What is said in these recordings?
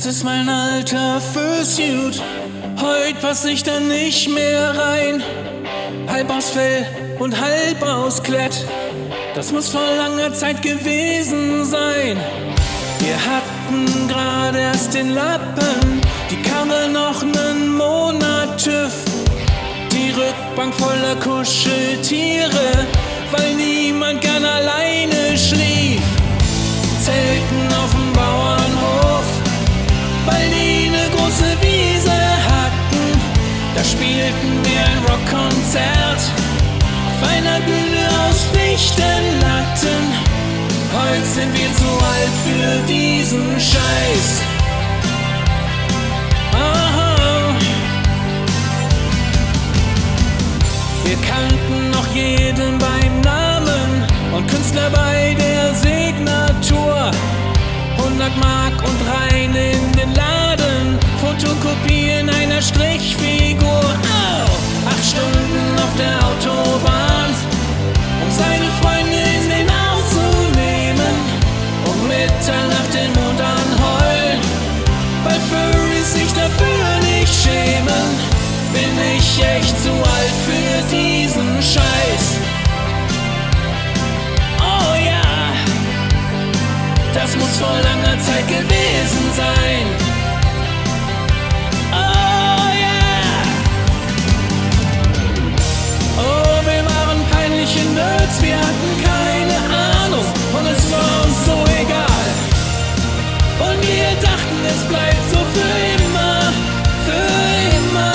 Das ist mein alter Fursuit. Heut pass ich da nicht mehr rein. Halb aus Fell und halb aus Klett. Das muss vor langer Zeit gewesen sein. Wir hatten gerade erst den Lappen, die Karre noch nen Monat TÜV. Die Rückbank voller Kuscheltiere, weil niemand gern alleine schlief. Zelten auf dem Bauernhof, weil die ne große Wiese hatten. Da spielten wir ein Rockkonzert auf einer Bühne aus Fichtenlatten. Heute sind wir zu alt für diesen Scheiß. Oh. Wir kannten noch jeden beim Namen und Künstler bei der Signatur. 100 Mark und rein in den Laden, Fotokopien einer Strichfigur. Oh. 8 Stunden auf der Autobahn, um seine Freunde in den Arm zu nehmen, um Mitternacht den Mond anheulen, weil Furries sich dafür nicht schämen. Bin ich echt zu alt für diesen Scheiß? Oh ja, das muss vor langer Zeit gewesen sein. Oh ja. Oh, wir waren peinliche Nerds, wir hatten keine Ahnung und es war uns so egal. Und wir dachten, es bleibt so für immer, für immer.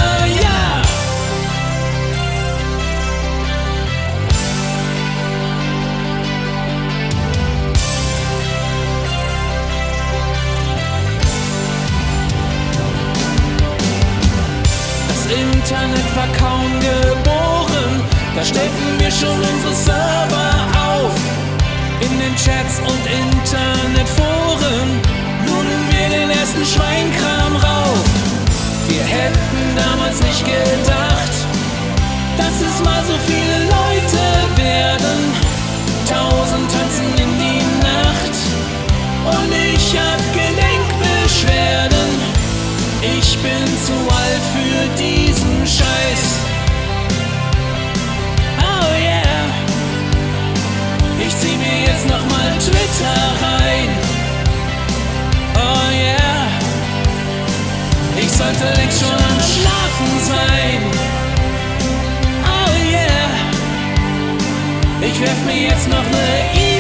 Internet war kaum geboren, da stellten wir schon unsere Server auf. In den Chats und Internetforen luden wir den ersten Schweinkram rauf. Wir hätten damals nicht gedacht, dass es mal so viele Leute werden. 1000 tanzen in die Nacht und ich hab Gelenkbeschwerden. Ich bin zu alt für diesen Scheiß. Oh yeah. Ich zieh mir jetzt nochmal Twitter rein. Oh yeah. Ich sollte längst schon am Schlafen sein. Oh yeah. Ich werf mir jetzt noch ne